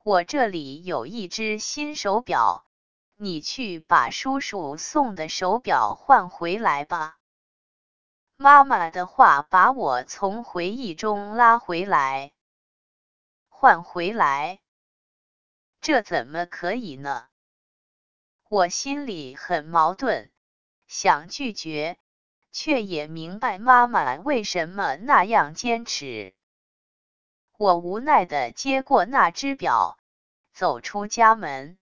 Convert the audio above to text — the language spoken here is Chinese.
我这里有一只新手表，你去把叔叔送的手表换回来吧。妈妈的话把我从回忆中拉回来。换回来？这怎么可以呢？我心里很矛盾，想拒绝，却也明白妈妈为什么那样坚持。我无奈地接过那只表，走出家门。